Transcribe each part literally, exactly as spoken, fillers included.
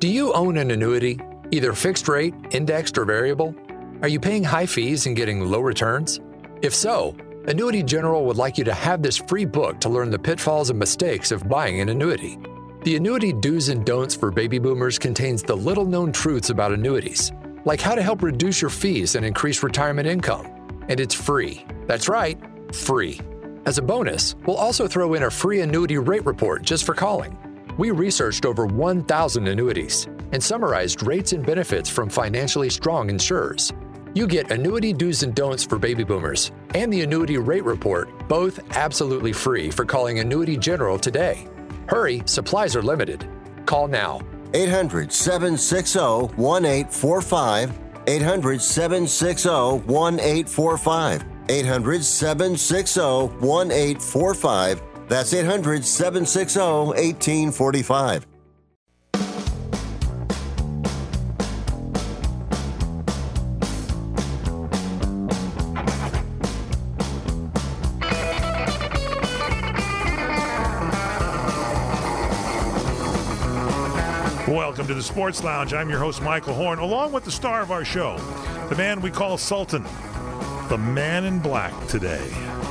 Do you own an annuity, either fixed rate, indexed, or variable? Are you paying high fees and getting low returns? If so, Annuity General would like you to have this free book to learn the pitfalls and mistakes of buying an annuity. The Annuity Do's and Don'ts for Baby Boomers contains the little-known truths about annuities, like how to help reduce your fees and increase retirement income. And it's free. That's right, free. As a bonus, we'll also throw in a free annuity rate report just for calling. We researched over one thousand annuities and summarized rates and benefits from financially strong insurers. You get Annuity Do's and Don'ts for Baby Boomers and the Annuity Rate Report, both absolutely free for calling Annuity General today. Hurry, supplies are limited. Call now. eight hundred, seven six zero, one eight four five. eight hundred, seven six zero, one eight four five. eight hundred, seven six zero, one eight four five. That's eight hundred, seven six zero, one eight four five. Welcome to the Sports Lounge. I'm your host, Michael Horn, along with the star of our show, the man we call Sultan, the man in black today,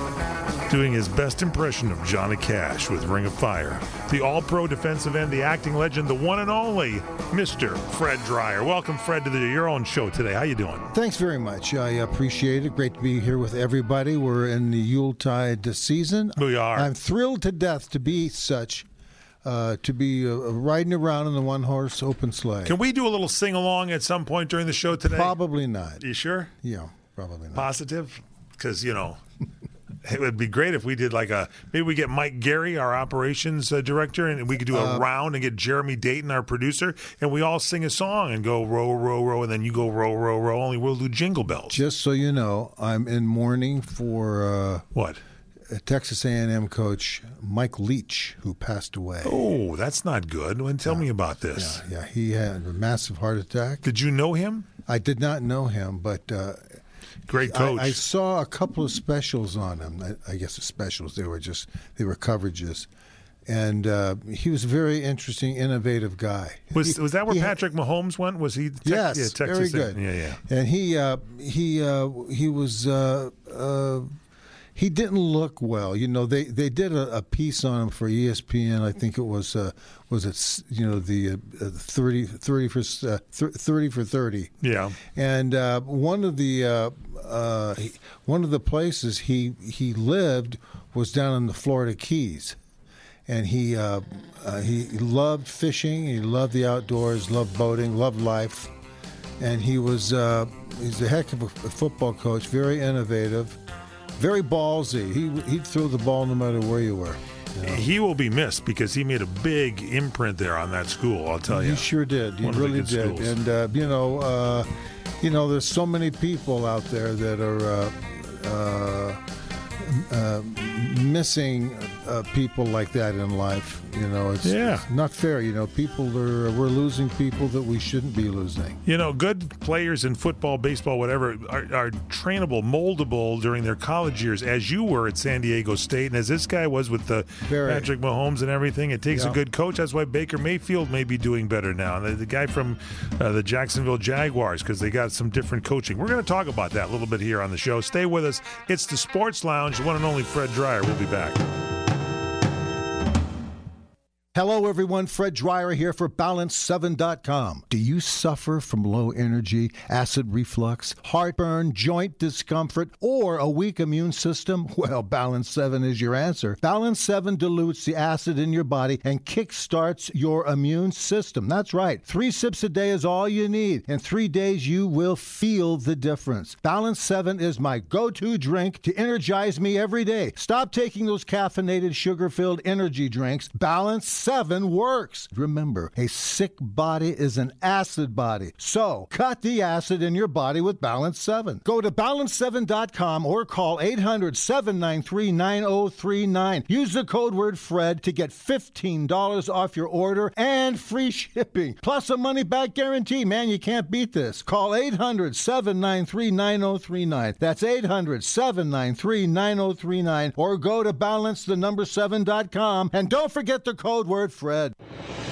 doing his best impression of Johnny Cash with Ring of Fire, the all-pro defensive end, the acting legend, the one and only Mister Fred Dryer. Welcome, Fred, to the, your own show today. How you doing? Thanks very much. I appreciate it. Great to be here with everybody. We're in the Yuletide season. We are. I'm thrilled to death to be such. Uh, to be uh, riding around in the one-horse open sleigh. Can we do a little sing-along at some point during the show today? Probably not. You sure? Yeah, probably not. Positive? Because, you know, it would be great if we did like a, maybe we get Mike Gary, our operations uh, director, and we could do a uh, round and get Jeremy Dayton, our producer, and we all sing a song and go row, row, row, and then you go row, row, row, only we'll do Jingle Bells. Just so you know, I'm in mourning for... Uh, what? Texas A and M coach Mike Leach, who passed away. Oh, that's not good. Well, tell yeah. me about this. Yeah, yeah, he had a massive heart attack. Did you know him? I did not know him, but uh, great coach. I, I saw a couple of specials on him. I, I guess the specials they were just they were coverages, and uh, he was a very interesting, innovative guy. Was he, was that where he, Patrick Mahomes went? Was he? Te- yes, yeah, very Texas good. Yeah, yeah. And he uh, he uh, he was. Uh, uh, He didn't look well. You know, they, they did a, a piece on him for E S P N. I think it was uh, was it you know the uh, thirty, thirty for uh, thirty for thirty. Yeah. And uh, one of the uh, uh, one of the places he he lived was down in the Florida Keys, and he uh, uh, he loved fishing. He loved the outdoors. Loved boating. Loved life. And he was uh, he's a heck of a football coach. Very innovative. Very ballsy. He, he'd throw the ball no matter where you were. You know? He will be missed because he made a big imprint there on that school, I'll tell you. He sure did. He One really of the good did. schools. And, uh, you know, uh, you know, there's so many people out there that are uh, uh, uh, missing uh, people like that in life. You know, it's, yeah. it's not fair. You know, people are, we're losing people that we shouldn't be losing. You know, good players in football, baseball, whatever, are, are trainable, moldable during their college years, as you were at San Diego State, and as this guy was with the Very. Patrick Mahomes and everything. It takes Yeah. a good coach. That's why Baker Mayfield may be doing better now. And the, the guy from uh, the Jacksonville Jaguars, because they got some different coaching. We're going to talk about that a little bit here on the show. Stay with us. It's the Sports Lounge. The one and only Fred Dryer. We'll be back. Hello, everyone. Fred Dryer here for balance seven dot com. Do you suffer from low energy, acid reflux, heartburn, joint discomfort, or a weak immune system? Well, Balance seven is your answer. Balance seven dilutes the acid in your body and kickstarts your immune system. That's right. Three sips a day is all you need. In three days, you will feel the difference. Balance seven is my go-to drink to energize me every day. Stop taking those caffeinated, sugar-filled energy drinks. Balance seven works. Remember, a sick body is an acid body. So, cut the acid in your body with Balance seven. Go to balance seven dot com or call eight hundred, seven nine three, nine oh three nine. Use the code word FRED to get fifteen dollars off your order and free shipping. Plus a money-back guarantee. Man, you can't beat this. Call eight hundred, seven nine three, nine oh three nine. That's eight hundred, seven nine three, nine oh three nine. Or go to balance the number seven dot com. And don't forget the code word FRED.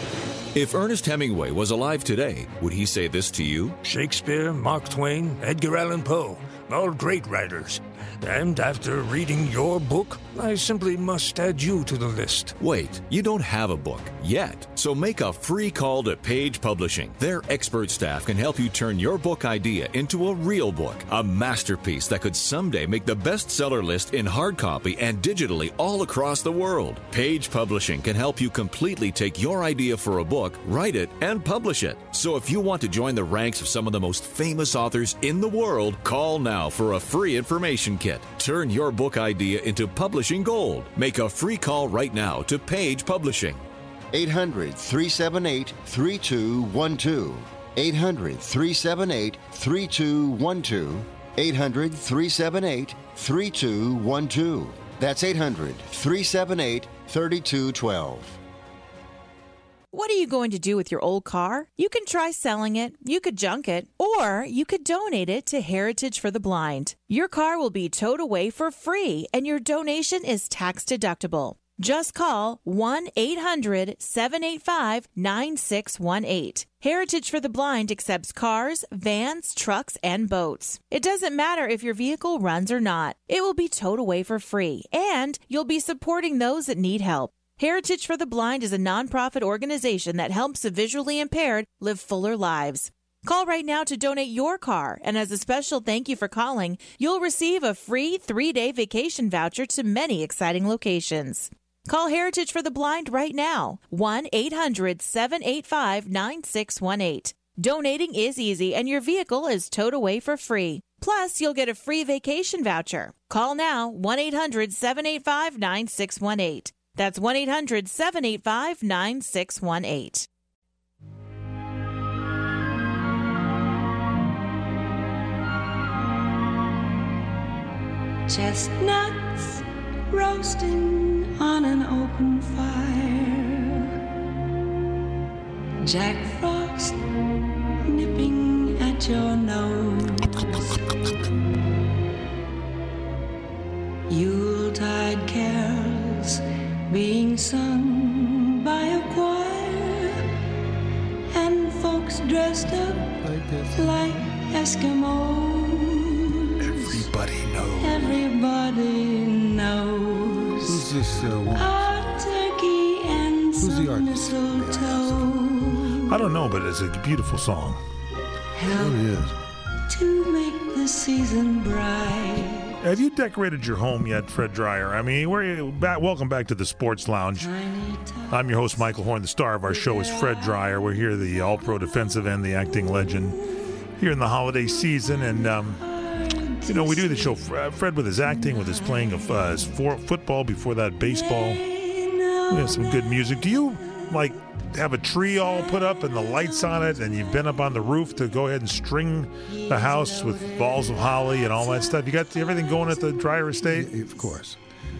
If Ernest Hemingway was alive today, would he say this to you? Shakespeare, Mark Twain, Edgar Allan Poe, all great writers. And after reading your book, I simply must add you to the list. Wait, you don't have a book yet. So make a free call to Page Publishing. Their expert staff can help you turn your book idea into a real book, a masterpiece that could someday make the bestseller list in hard copy and digitally all across the world. Page Publishing can help you completely take your idea for a book, write it, and publish it. So if you want to join the ranks of some of the most famous authors in the world, call now for a free information kit. Turn your book idea into publishing gold. Make a free call right now to Page Publishing. eight hundred, three seven eight, three two one two. eight hundred, three seven eight, three two one two. eight hundred, three seven eight, three two one two. That's eight hundred, three seven eight, three two one two. What are you going to do with your old car? You can try selling it, you could junk it, or you could donate it to Heritage for the Blind. Your car will be towed away for free, and your donation is tax deductible. Just call one eight hundred, seven eight five, nine six one eight. Heritage for the Blind accepts cars, vans, trucks, and boats. It doesn't matter if your vehicle runs or not. It will be towed away for free, and you'll be supporting those that need help. Heritage for the Blind is a nonprofit organization that helps the visually impaired live fuller lives. Call right now to donate your car, and as a special thank you for calling, you'll receive a free three-day vacation voucher to many exciting locations. Call Heritage for the Blind right now, one eight hundred, seven eight five, nine six one eight. Donating is easy, and your vehicle is towed away for free. Plus, you'll get a free vacation voucher. Call now, one eight hundred, seven eight five, nine six one eight. That's one eight hundred, seven eight five, nine six one eight. Chestnuts roasting on an open fire. Jack Frost nipping at your nose. Yuletide carols being sung by a choir, and folks dressed up like Eskimos. Everybody knows. Everybody knows. Who's this uh, woman? A turkey and Who's some the artist? mistletoe. I don't know, but it's a beautiful song. Help It is. to make the season bright. Have you decorated your home yet, Fred Dreyer? I mean, we're back, welcome back to the Sports Lounge. I'm your host, Michael Horn. The star of our show is Fred Dreyer. We're here, the all-pro defensive end, the acting legend, here in the holiday season. And, um, you know, we do the show, Fred with his acting, with his playing of uh, his for, football, before that baseball. We have some good music. Do you, like, have a tree all put up and the lights on it, and you've been up on the roof to go ahead and string the house with balls of holly and all that stuff? You got everything going at the Dreyer estate? Of course.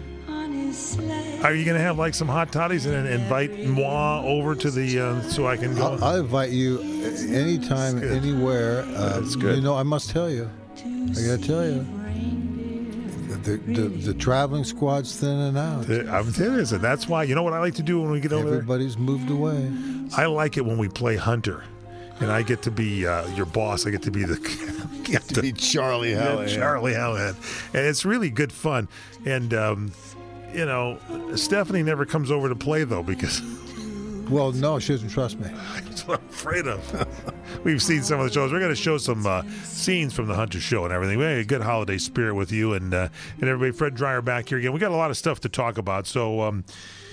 Are you going to have like some hot toddies and invite moi over to the uh, so I can go? I'll, I'll invite you anytime, anywhere. Uh, That's good. You know, I must tell you, I got to tell you, the, the the traveling squad's thinning out. I'm serious, and that's why. You know what I like to do when we get over Everybody's moved away. there? I like it when we play Hunter, and I get to be uh, your boss. I get to be the get To be Charlie Yeah, Hallahan. Charlie Hallahan. And it's really good fun. And, um, you know, Stephanie never comes over to play, though, because Well, no, she doesn't trust me. that's what I'm afraid of. We've seen some of the shows. We're going to show some uh, scenes from the Hunter show and everything. We had a good holiday spirit with you and uh, and everybody. Fred Dreyer back here again. We got a lot of stuff to talk about. So, um,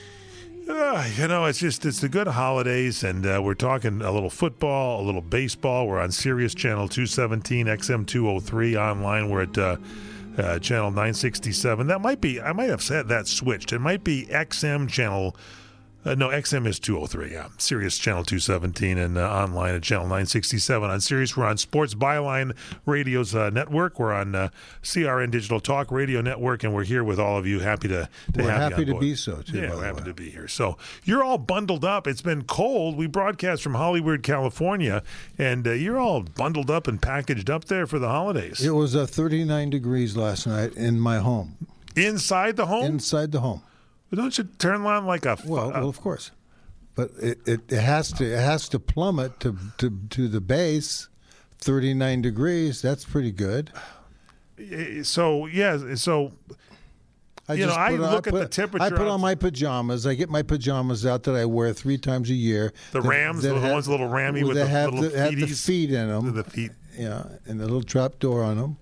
uh, you know, it's just it's the good holidays, and uh, we're talking a little football, a little baseball. We're on Sirius Channel two seventeen, X M two oh three online. We're at uh, uh, Channel nine sixty-seven. That might be, I might have said that switched. It might be X M Channel. Uh, no, X M is two oh three, yeah. Sirius Channel two seventeen and uh, online at Channel nine sixty-seven. On Sirius, we're on Sports Byline Radio's uh, network. We're on uh, C R N Digital Talk Radio Network, and we're here with all of you. Happy to, to We're have happy you to on board. be so, too, Yeah, by we're the happy way. to be here. So you're all bundled up. It's been cold. We broadcast from Hollywood, California, and uh, you're all bundled up and packaged up there for the holidays. It was uh, thirty-nine degrees last night in my home. Inside the home? Inside the home. But don't you turn on like a... Well, uh, well, of course. but it, it, it has to it has to plummet to to, to the base, thirty-nine degrees. That's pretty good. So yeah, so. I you know, I put, look I put, at the temperature. I put on my pajamas. I get my pajamas out that I wear three times a year. The that, Rams, that the have, ones a little rammy with the have little the, have the feet in them. The feet. Yeah, and the little trap door on them.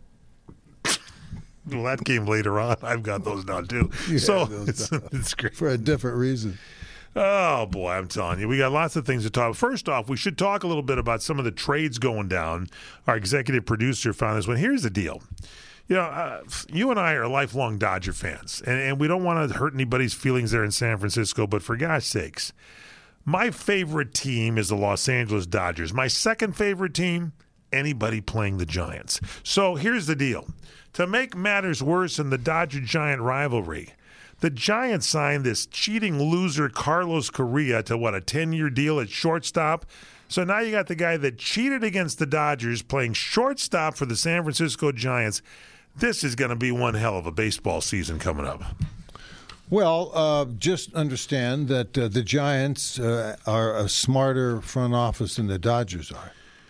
Well, that came later on. I've got those now too. Yeah, so it's, it's great for a different reason. Oh, boy, I'm telling you. We got lots of things to talk about. First off, we should talk a little bit about some of the trades going down. Our executive producer found this one. Here's the deal. You know, uh, you and I are lifelong Dodger fans, and, and we don't want to hurt anybody's feelings there in San Francisco, but for God's sakes, my favorite team is the Los Angeles Dodgers. My second favorite team, anybody playing the Giants. So here's the deal. To make matters worse in the Dodger-Giant rivalry, the Giants signed this cheating loser Carlos Correa to, what, a ten-year deal at shortstop? So now you got the guy that cheated against the Dodgers playing shortstop for the San Francisco Giants. This is going to be one hell of a baseball season coming up. Well, uh, just understand that uh, the Giants uh, are a smarter front office than the Dodgers are.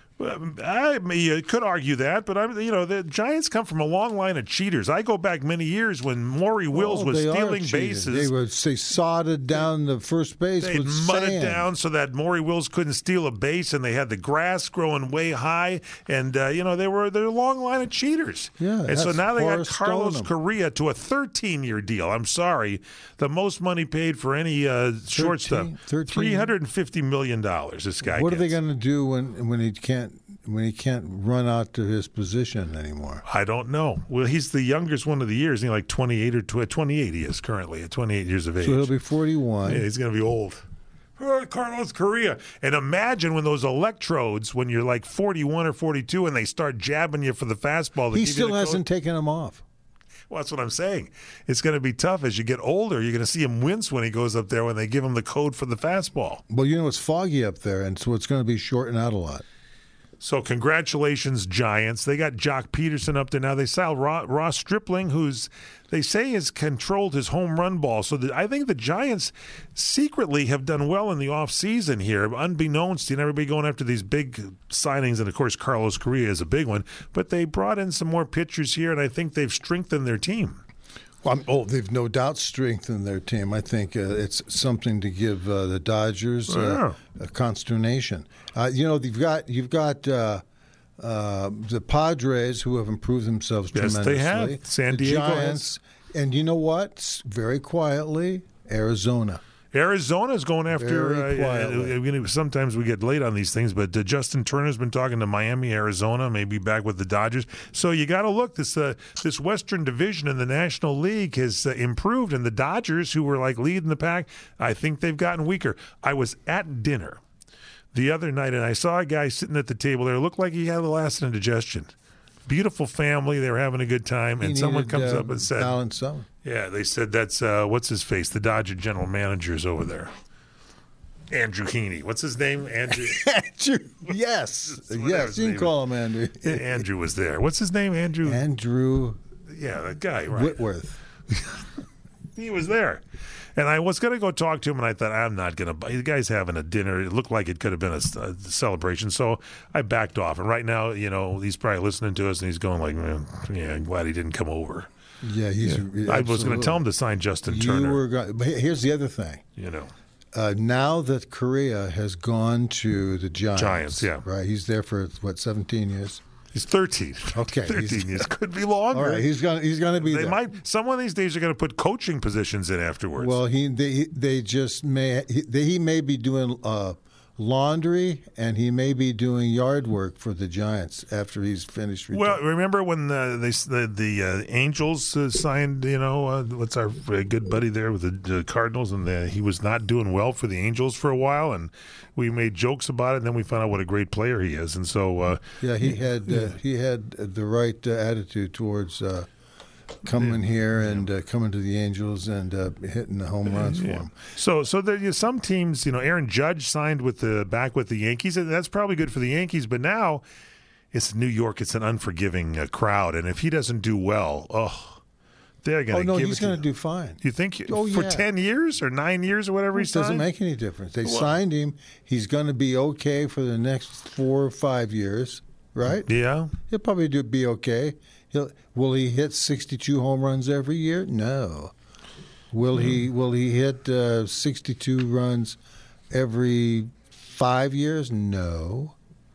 I mean, you could argue that, but I'm, you know, the Giants come from a long line of cheaters. I go back many years when Maury Wills oh, was they stealing bases. They would say sodded down the first base They'd with mud sand. it down so that Maury Wills couldn't steal a base, and they had the grass growing way high, and uh, you know they were they're a long line of cheaters. Yeah, and so now they got Carlos Stoneham. Correa to a thirteen-year deal. I'm sorry, the most money paid for any uh, shortstop, three hundred fifty million dollars. This guy. What gets. are they going to do when when he can't? when he can't run out to his position anymore? I don't know. Well, he's the youngest one of the years. He's like twenty-eight or twenty-eight he is currently at twenty-eight years of age. So he'll be forty-one. Yeah, he's going to be old. Oh, Carlos Correa. And imagine when those electrodes, when you're like forty-one or forty-two and they start jabbing you for the fastball. He still hasn't taken them off. Well, that's what I'm saying. It's going to be tough as you get older. You're going to see him wince when he goes up there when they give him the code for the fastball. Well, you know, it's foggy up there, and so it's going to be shorting out a lot. So congratulations, Giants. They got Jock Peterson up there now. They saw Ross Stripling, who's they say has controlled his home run ball. So the, I think the Giants secretly have done well in the offseason here, unbeknownst to everybody going after these big signings. And, of course, Carlos Correa is a big one. But they brought in some more pitchers here, and I think they've strengthened their team. Well, oh, they've no doubt strengthened their team. I think uh, it's something to give uh, the Dodgers uh, yeah. a consternation. Uh, you know, you've got you've got uh, uh, the Padres who have improved themselves yes, tremendously. They have. San the Diego Giants, has. And you know what? Very quietly, Arizona. Arizona's going after. Very quietly. Uh, sometimes we get late on these things, but uh, Justin Turner's been talking to Miami, Arizona, maybe back with the Dodgers. So you got to look. This uh, this Western Division in the National League has uh, improved, and the Dodgers, who were like leading the pack, I think they've gotten weaker. I was at dinner the other night, and I saw a guy sitting at the table there. It looked like he had a last indigestion. Beautiful family. They were having a good time, and he someone needed, comes uh, up and said, balance out. Yeah, they said that's, uh, what's his face? The Dodger general manager's over there. Andrew Heaney. What's his name? Andrew. Andrew. Yes. Yes, you can call him Andrew. Yeah, Andrew was there. What's his name? Andrew. Andrew. Yeah, that guy, right. Whitworth. He was there. And I was going to go talk to him, and I thought, I'm not going to. The guy's having a dinner. It looked like it could have been a, a celebration. So I backed off. And right now, you know, he's probably listening to us, and he's going like, man, yeah, I'm glad he didn't come over. Yeah, he's. Yeah. I was going to tell him to sign Justin Turner. You were going, but here's the other thing. You know. Uh, now that Correa has gone to the Giants. Giants, yeah. Right? He's there for, what, seventeen years? He's thirteen. Okay. thirteen years. Could be longer. All right, he's going he's going to be they there. Might, some of these days they're going to put coaching positions in afterwards. Well, he they, they just may he, they, he may be doing uh, laundry, and he may be doing yard work for the Giants after he's finished. Retiring. Well, remember when uh, they the, the uh, Angels uh, signed, you know, uh, what's our uh, good buddy there with the uh, Cardinals, and the, he was not doing well for the Angels for a while, and we made jokes about it, and then we found out what a great player he is, and so uh, yeah, he had uh, yeah. he had the right uh, attitude towards uh, coming yeah. here and uh, coming to the Angels and uh, hitting the home runs yeah. for him. So, so there, you know, some teams, you know, Aaron Judge signed with the back with the Yankees, and that's probably good for the Yankees. But now it's New York; it's an unforgiving uh, crowd, and if he doesn't do well, oh. They're going to Oh, no, give he's it to going to do fine. You think Oh, for yeah. ten years or nine years or whatever he It doesn't signed? make any difference. They Well- signed him. He's going to be okay for the next four or five years, right? Yeah. He'll probably do be okay. He'll, will he hit sixty-two home runs every year? No. Will he Will he hit uh, sixty-two runs every five years? No.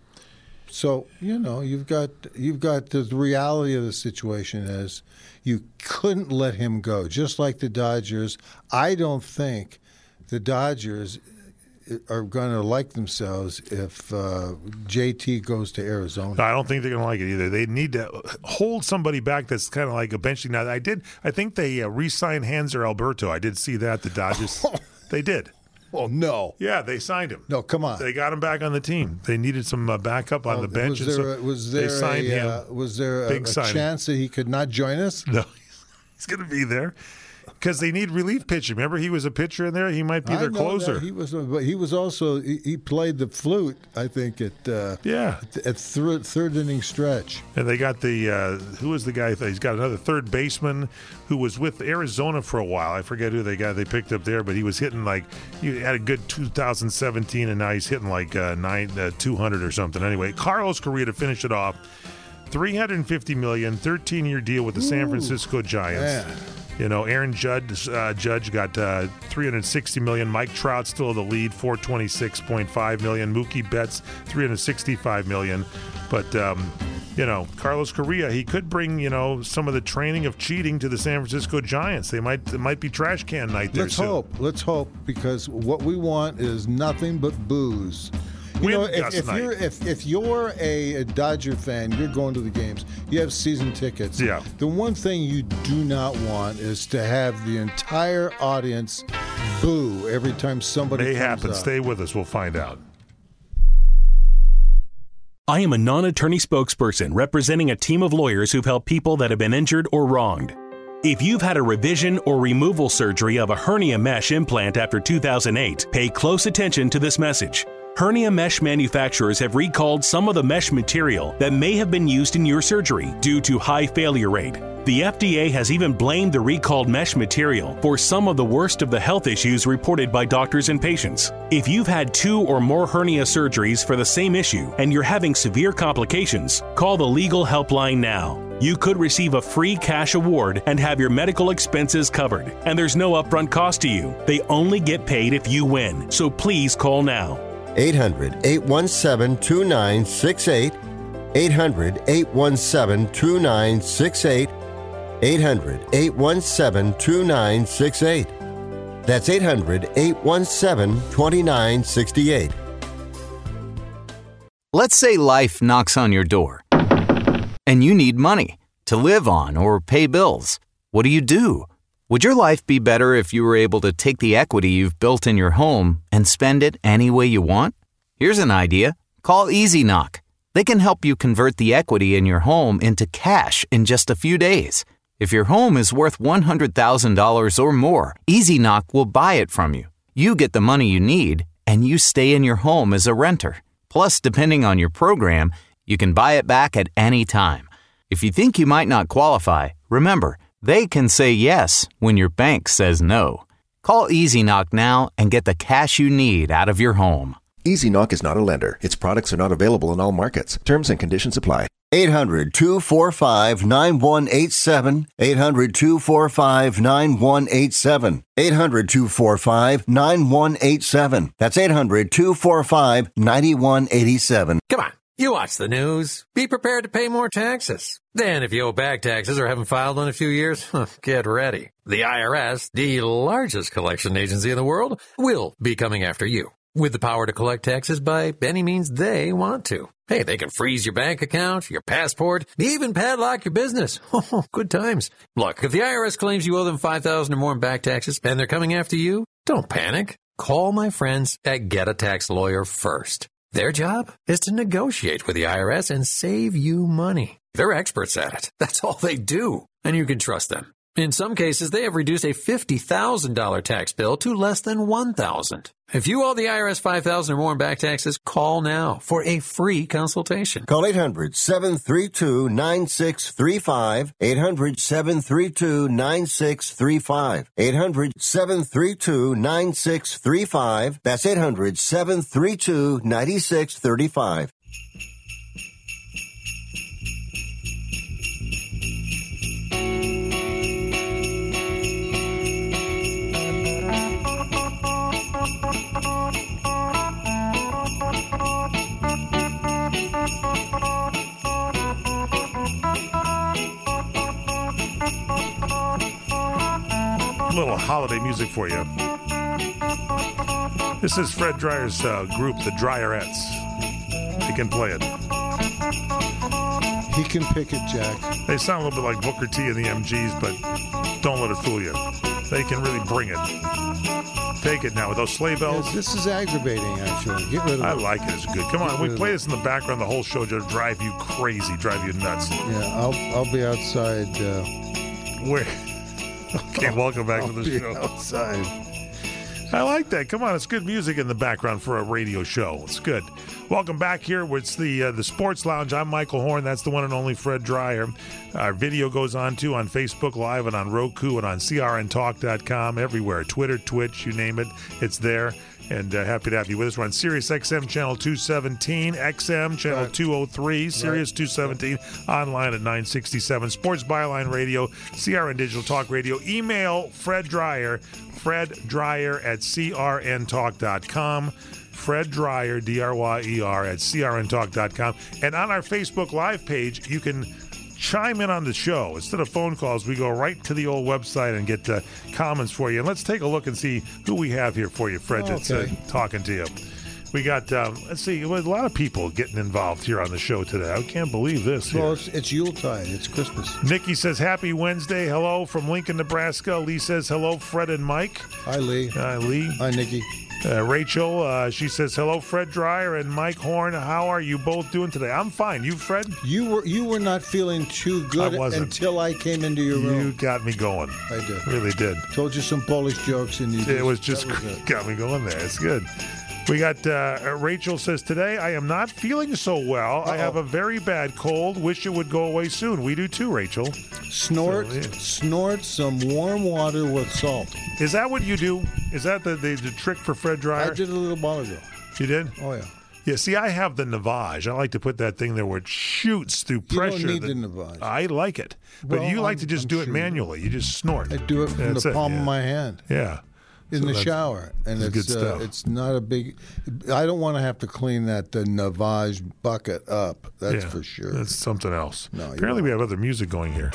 So you know you've got you've got the reality of the situation is you couldn't let him go. Just like the Dodgers, I don't think the Dodgers are going to like themselves if uh, J T goes to Arizona. I don't think they're going to like it either. They need to hold somebody back that's kind of like a benching. Now, I did. I think they uh, re-signed Hanser Alberto. I did see that. The Dodgers. They did. Oh no! Yeah, they signed him. No, come on. They got him back on the team. They needed some uh, backup on Oh, the bench. Was and there, so a, was there they signed a, him. uh, was there a, Big a signing. chance that he could not join us? No, he's going to be there because they need relief pitching. Remember, he was a pitcher in there. He might be I their know closer. that. He was, but he was also he, he played the flute. I think at uh, Yeah. at, at third, third inning stretch. And they got the uh, who was the guy? He's got another third baseman who was with Arizona for a while. I forget who they got. They picked up there, but he was hitting like he had a good two thousand seventeen, and now he's hitting like uh, nine uh, two hundred or something. Anyway, Carlos Correa to finish it off. three hundred fifty million dollars, thirteen-year deal with the San Francisco Giants. Man. You know, Aaron Judge uh, Judge got uh, three hundred sixty million dollars. Mike Trout still the lead, four hundred twenty-six point five million dollars. Mookie Betts, three hundred sixty-five million dollars. But um, you know, Carlos Correa, he could bring you know some of the training of cheating to the San Francisco Giants. They might it might be trash can night there Let's soon. hope. Let's hope because what we want is nothing but booze. You Win know, if, Gus if night. you're if, if you're a, a Dodger fan, you're going to the games. You have season tickets. Yeah. The one thing you do not want is to have the entire audience boo every time somebody May comes happen. up. Stay with us. We'll find out. I am a non-attorney spokesperson representing a team of lawyers who've helped people that have been injured or wronged. If you've had a revision or removal surgery of a hernia mesh implant after two thousand eight, pay close attention to this message. Hernia mesh manufacturers have recalled some of the mesh material that may have been used in your surgery due to high failure rate. The F D A has even blamed the recalled mesh material for some of the worst of the health issues reported by doctors and patients. If you've had two or more hernia surgeries for the same issue and you're having severe complications, call the legal helpline now. You could receive a free cash award and have your medical expenses covered. And there's no upfront cost to you. They only get paid if you win. So please call now. eight hundred, eight one seven, two nine six eight. eight hundred, eight one seven, two nine six eight. eight hundred, eight one seven, two nine six eight. That's eight hundred, eight one seven, two nine six eight. Let's say life knocks on your door and you need money to live on or pay bills. What do you do? Would your life be better if you were able to take the equity you've built in your home and spend it any way you want? Here's an idea. Call EasyKnock. They can help you convert the equity in your home into cash in just a few days. If your home is worth one hundred thousand dollars or more, EasyKnock will buy it from you. You get the money you need, and you stay in your home as a renter. Plus, depending on your program, you can buy it back at any time. If you think you might not qualify, remember, they can say yes when your bank says no. Call EasyKnock now and get the cash you need out of your home. EasyKnock is not a lender. Its products are not available in all markets. Terms and conditions apply. eight hundred, two four five, nine one eight seven. eight hundred, two four five, nine one eight seven. eight hundred, two four five, nine one eight seven. That's eight hundred, two four five, nine one eight seven. Come on. You watch the news. Be prepared to pay more taxes. Then if you owe back taxes or haven't filed in a few years, get ready. The I R S, the largest collection agency in the world, will be coming after you with the power to collect taxes by any means they want to. Hey, they can freeze your bank account, your passport, even padlock your business. Oh, good times. Look, if the I R S claims you owe them five thousand dollars or more in back taxes and they're coming after you, don't panic. Call my friends at Get a Tax Lawyer first. Their job is to negotiate with the I R S and save you money. They're experts at it. That's all they do. And you can trust them. In some cases, they have reduced a fifty thousand dollars tax bill to less than one thousand dollars. If you owe the I R S five thousand dollars or more in back taxes, call now for a free consultation. Call eight hundred, seven three two, nine six three five, eight hundred, seven three two, nine six three five, eight hundred, seven three two, nine six three five. That's eight hundred, seven three two, nine six three five. A little holiday music for you. This is Fred Dreyer's uh, group, the Dryerettes. He can play it. He can pick it, Jack. They sound a little bit like Booker T and the M Gs, but don't let it fool you. They can really bring it. Take it now with those sleigh bells. Yes, this is aggravating, actually. Get rid of I it. like it. It's good. Come on, we play this in the background the whole show, just drive you crazy, drive you nuts. Yeah, I'll I'll be outside. Uh, Where? Okay, welcome back I'll to the be show. outside. I like that. Come on, it's good music in the background for a radio show. It's good. Welcome back here. It's the uh, the Sports Lounge. I'm Michael Horn. That's the one and only Fred Dreyer. Our video goes on too on Facebook Live and on Roku and on C R N talk dot com, everywhere. Twitter, Twitch, you name it, it's there. And uh, happy to have you with us. We're on Sirius X M channel two seventeen, X M channel right. two oh three, Sirius right. two seventeen, online at nine sixty-seven, Sports Byline Radio, C R N Digital Talk Radio. Email Fred Dreyer, Fred Dreyer at C R N talk dot com. Fred Dreyer, D R Y E R, at C R N talk dot com. And on our Facebook Live page, you can chime in on the show. Instead of phone calls, we go right to the old website and get uh, comments for you. And let's take a look and see who we have here for you, Fred, that's uh, talking to you. We got, um, let's see, well, a lot of people getting involved here on the show today. I can't believe this. Well, here. it's, it's Yuletide. It's Christmas. Nikki says, happy Wednesday. Hello from Lincoln, Nebraska. Lee says, hello, Fred and Mike. Hi, Lee. Hi, Lee. Hi, Nikki. Uh, Rachel, uh, she says, hello, Fred Dreyer and Mike Horn. How are you both doing today? I'm fine. You, Fred? You were you were not feeling too good I wasn't. until I came into your room. You got me going. I did. Really did. Told you some Polish jokes, and you It just, was just that was it. got me going there. It's good. We got uh, Rachel says, today I am not feeling so well. Uh-oh. I have a very bad cold. Wish it would go away soon. We do too, Rachel. Snort, so, yeah. snort some warm water with salt. Is that what you do? Is that the, the, the trick for Fred Dreyer? I did a little while ago. You did? Oh, yeah. Yeah, see, I have the Navage. I like to put that thing there where it shoots through pressure. You don't need that, the Navage. I like it. But Well, you like I'm, to just I'm do sure it manually. You just snort. I do it from That's the it, palm yeah. of my hand. Yeah. In So the that's- shower, and that's it's good uh, stuff. it's not a big. I don't want to have to clean that the Navage bucket up. That's Yeah, for sure. That's something else. No, you Apparently, we have other music going here.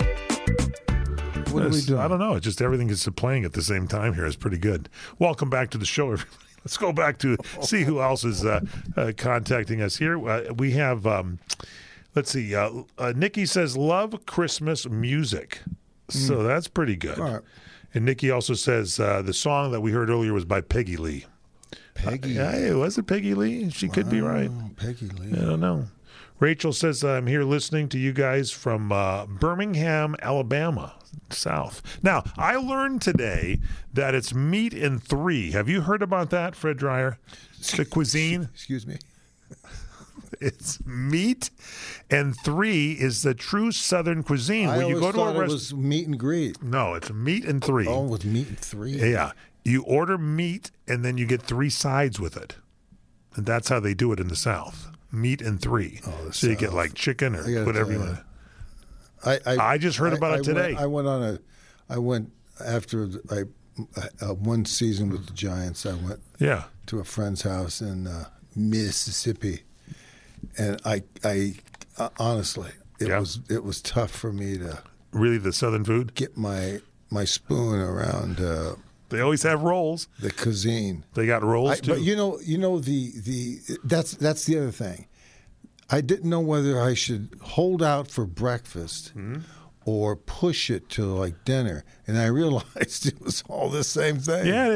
What are we Yes, doing? I don't know. It's just everything is playing at the same time here. It's pretty good. Welcome back to the show, everybody. Let's go back to see who else is uh, uh, contacting us here. Uh, we have, um, let's see, uh, uh, Nikki says, love Christmas music. So that's pretty good. All right. And Nikki also says uh, the song that we heard earlier was by Peggy Lee. Peggy. Uh, yeah, was it Peggy Lee? She could be right. Oh, Peggy Lee. I don't know. Rachel says, I'm here listening to you guys from uh, Birmingham, Alabama, South. Now, I learned today that it's meat in three. Have you heard about that, Fred Dreyer? The cuisine? Excuse me. It's meat and three is the true Southern cuisine. I when you always go to thought a it rest- was meet and greet. No, it's meat and three. Oh, with meat and three. Yeah. You order meat and then you get three sides with it. And that's how they do it in the South. Meat and three. Oh, the so you get South. like chicken or I gotta whatever you tell you, want. I, I I just heard about I it today. Went, I went on a. I went after the, I uh, one season with the Giants. I went Yeah. to a friend's house in uh, Mississippi, and I I uh, honestly it Yeah. was it was tough for me to Really, the Southern food? get my my spoon around uh, They always have rolls. the cuisine. They got rolls I, too. but you know, you know the the that's that's the other thing. I didn't know whether I should hold out for breakfast Hmm? or push it to like dinner, and I realized it was all the same thing. yeah, it is.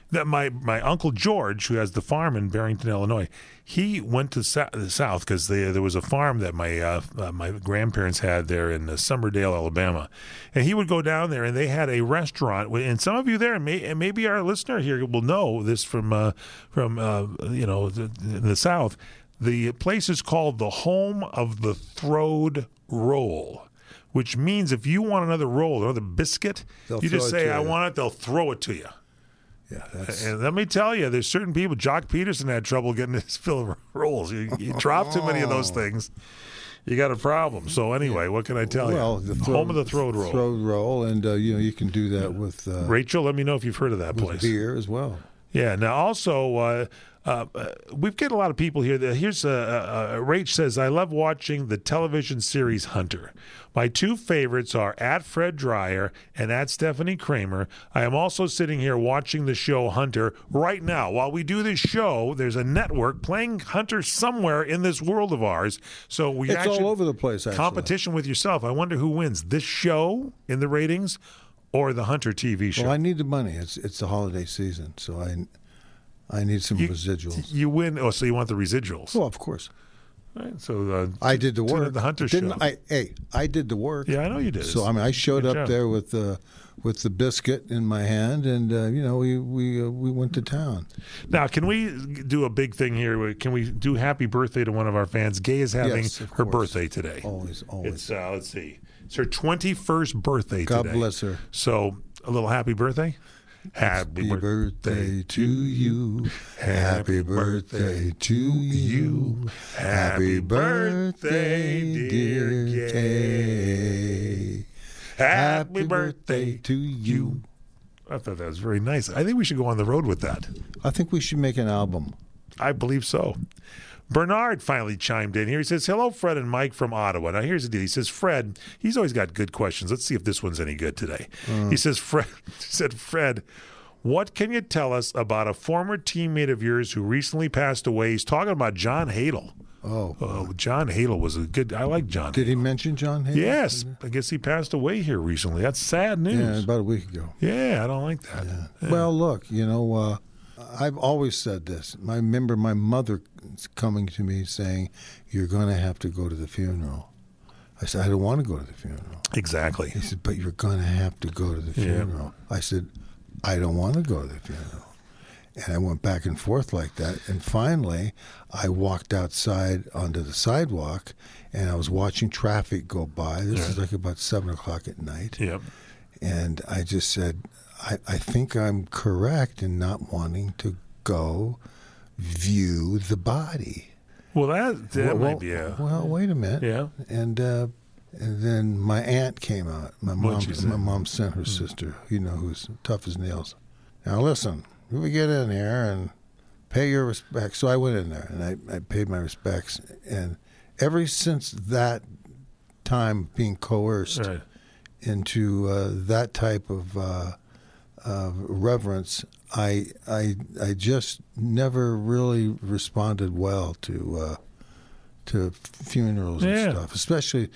that my, my Uncle George, who has the farm in Barrington, Illinois, he went to sa- the south because there was a farm that my uh, uh, my grandparents had there in uh, Summerdale, Alabama. And he would go down there, and they had a restaurant. And some of you there, may, and maybe our listener here will know this from, uh, from uh, you know, the, in the south. The place is called the Home of the Throwed Roll, which means if you want another roll, another biscuit, They'll you just throw it say, to I you. want it, they'll throw it to you. Yeah, that's... And let me tell you, there's certain people. Jock Peterson had trouble getting his fill of rolls. You, you drop too many of those things, you got a problem. So anyway, what can I tell well, you? The throw, Home of the Throwed Roll. Throwed roll, and uh, you know you can do that with uh, Rachel. Let me know if you've heard of that with place. beer as well. Yeah. Now, also, uh, uh, we've got a lot of people here. That, here's uh, uh, Rach says, I love watching the television series Hunter. My two favorites are at Fred Dreyer and at Stephanie Kramer. I am also sitting here watching the show Hunter right now. While we do this show, there's a network playing Hunter somewhere in this world of ours. So we It's actually, all over the place, actually. Competition with yourself. I wonder who wins, this show in the ratings or the Hunter T V show. Well, I need the money. It's it's the holiday season, so I I need some You- residuals. You win. Oh, so you want the residuals? Well, of course. Right, so uh, I did the tune in work. to the Hunter Didn't show. I? Hey, I did the work. Yeah, I know you did. So I mean, I showed Good up job. there with the with the biscuit in my hand, and uh, you know, we we uh, we went to town. Now, can we do a big thing here? Can we do happy birthday to one of our fans? Gay is having Yes, of her course. birthday today. Always, always. It's uh, let's see, it's her twenty-first birthday God today. bless her. So a little happy birthday. Happy Happy birthday to you. Happy birthday to you. Happy birthday, dear Kay. Happy birthday to you. I thought that was very nice. I think we should go on the road with that. I think we should make an album. I believe so. Bernard finally chimed in here. He says, hello, Fred and Mike from Ottawa. Now, here's the deal. He says, Fred, he's always got good questions. Let's see if this one's any good today. Uh. He says, Fred, he said, Fred, what can you tell us about a former teammate of yours who recently passed away? He's talking about John Hadel. Oh. Uh, John Hadel was a good, I like John Did Hadel. he mention John Hayden? Yes. I guess he passed away here recently. That's sad news. Yeah, about a week ago. Yeah, I don't like that. Yeah. Well, look, you know, uh, I've always said this. I remember my mother coming to me saying, you're going to have to go to the funeral. I said, I don't want to go to the funeral. Exactly. He said, but you're going to have to go to the Yeah. funeral. I said, I don't want to go to the funeral. And I went back and forth like that. And finally, I walked outside onto the sidewalk, and I was watching traffic go by. This Yeah. is like about seven o'clock at night. Yep. And I just said, I, I think I'm correct in not wanting to go view the body. Well, that, that well, might well, be a... well, wait a minute. Yeah. And uh, and then my aunt came out. My What'd mom, she say? my mom sent her sister, you know, who's tough as nails. Now listen, we get in here and pay your respects. So I went in there and I, I paid my respects. And ever since that time, being coerced Right. into uh, that type of uh, uh, reverence, I I I just never really responded well to uh, to funerals Yeah. and stuff, especially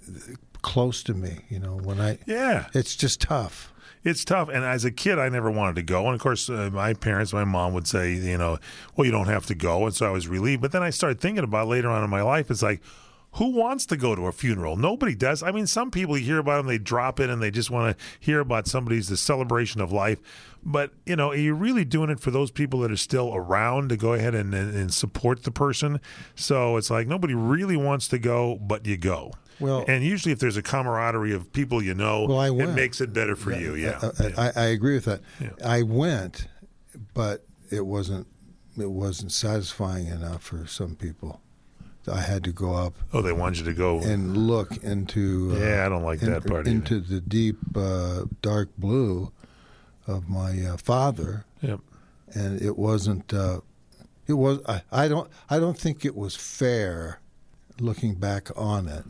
close to me. You know, when I Yeah. it's just tough. It's tough. And as a kid, I never wanted to go. And of course, uh, my parents, my mom would say, you know, well, you don't have to go. And so I was relieved. But then I started thinking about later on in my life, it's like, who wants to go to a funeral? Nobody does. I mean, some people, you hear about them, they drop in and they just want to hear about somebody's the celebration of life. But, you know, are you really doing it for those people that are still around to go ahead and, and, and support the person? So it's like nobody really wants to go, but you go. Well, and usually if there's a camaraderie of people you know, Well, I it went. makes it better for you. Yeah. I, I, I agree with that. Yeah. I went, but it wasn't it wasn't satisfying enough for some people. I had to go up. Oh, they wanted you to go and look into. Uh, Yeah, I don't like that part either. Into the deep uh, dark blue of my uh, father. Yep. And it wasn't. Uh, it was. I, I don't. I don't think it was fair, looking back on it,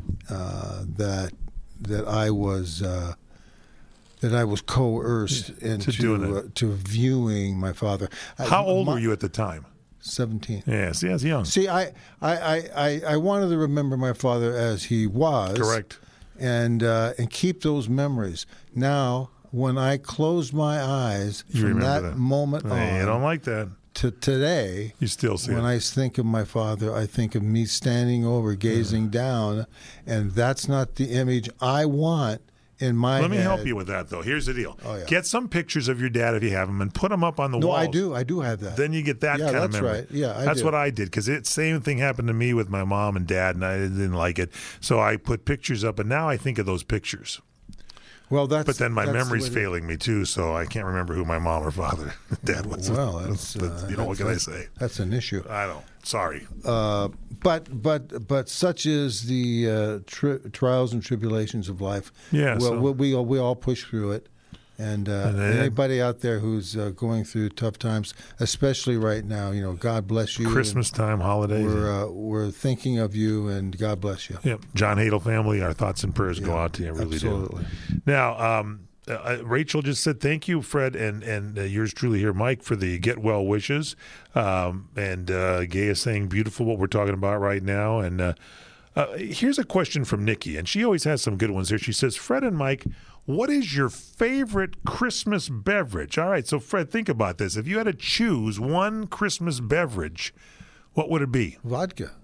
uh, that that I was. Uh, that I was coerced into doing it. Uh, to viewing my father. How I, old my, were you at the time? Seventeen. Yes, yes, young. See, I, I, I, I, I wanted to remember my father as he was. Correct. And uh, and keep those memories. Now when I close my eyes You from remember that, that. moment Hey, on, I don't like that. To today, you still see when it. I think of my father, I think of me standing over, gazing Mm. down, and that's not the image I want in my Let me head. help you with that, though. Here's the deal. Oh, yeah. Get some pictures of your dad if you have them and put them up on the No, walls. I do. I do have that. Then you get that Yeah, kind that's of memory. right. Yeah, I That's do. what I did because it same thing happened to me with my mom and dad, and I didn't like it. So I put pictures up, and now I think of those pictures. Well, that's But then my that's the memory's way to- failing me too, so I can't remember who my mom or father, dad was. Well, that's, But, uh, you know what can I that's- say? That's an issue. I don't. Sorry. Uh, but but but such is the uh, tri- trials and tribulations of life. Yeah, Well, so- we we all, we all push through it, and, uh, And then- anybody out there who's uh, going through tough times, especially right now, you know, God bless you. Christmas and time, holidays. We're uh, we're thinking of you, and God bless you. Yep. John Hadel family, our thoughts and prayers go out to you. Really absolutely. do. Now, um, uh, Rachel just said thank you, Fred, and and uh, yours truly here, Mike, for the get well wishes. Um, and uh, Gay is saying beautiful what we're talking about right now. And uh, uh, here's a question from Nikki, and she always has some good ones here. She says, Fred and Mike, what is your favorite Christmas beverage? All right, so Fred, think about this. If you had to choose one Christmas beverage, what would it be? Vodka.